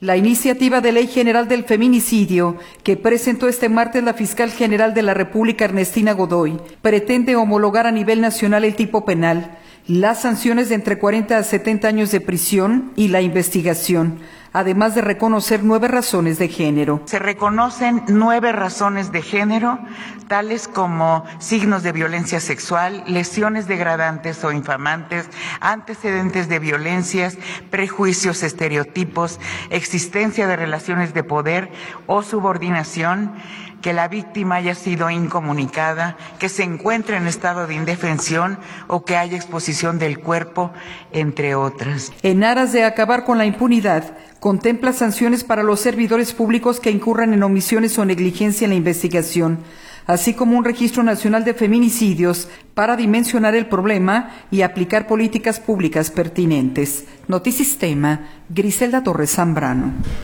La iniciativa de Ley General del Feminicidio, que presentó este martes la Fiscal General de la República, Ernestina Godoy, pretende homologar a nivel nacional el tipo penal, las sanciones de entre 40 a 70 años de prisión y la investigación, además de reconocer 9 razones de género. Se reconocen 9 razones de género, tales como signos de violencia sexual, lesiones degradantes o infamantes, antecedentes de violencias, prejuicios, estereotipos, existencia de relaciones de poder o subordinación, que la víctima haya sido incomunicada, que se encuentre en estado de indefensión o que haya exposición del cuerpo, entre otras. En aras de acabar con la impunidad, contempla sanciones para los servidores públicos que incurran en omisiones o negligencia en la investigación, así como un registro nacional de feminicidios para dimensionar el problema y aplicar políticas públicas pertinentes. Notisistema, Griselda Torres Zambrano.